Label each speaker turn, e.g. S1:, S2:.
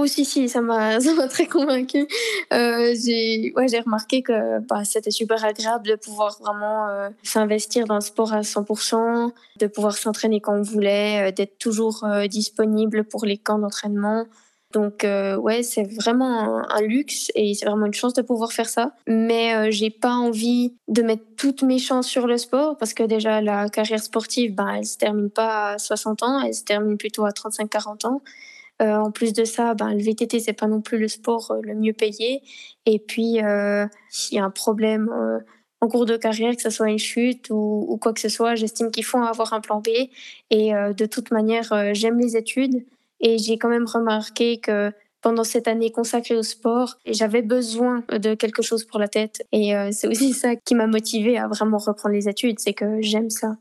S1: Oh si, ça m'a très convaincue. J'ai remarqué que, bah, c'était super agréable de pouvoir vraiment, s'investir dans le sport à 100%, de pouvoir s'entraîner quand on voulait, d'être toujours, disponible pour les camps d'entraînement. Donc ouais, c'est vraiment un luxe et c'est vraiment une chance de pouvoir faire ça. Mais j'ai pas envie de mettre toutes mes chances sur le sport parce que déjà la carrière sportive, ben, elle se termine pas à 60 ans, elle se termine plutôt à 35-40 ans. En plus de ça, ben, le VTT, c'est pas non plus le sport, le mieux payé et puis, s'il y a un problème, en cours de carrière, que ce soit une chute ou quoi que ce soit, j'estime qu'il faut avoir un plan B et de toute manière, j'aime les études et j'ai quand même remarqué que pendant cette année consacrée au sport, j'avais besoin de quelque chose pour la tête et c'est aussi ça qui m'a motivée à vraiment reprendre les études, c'est que j'aime ça.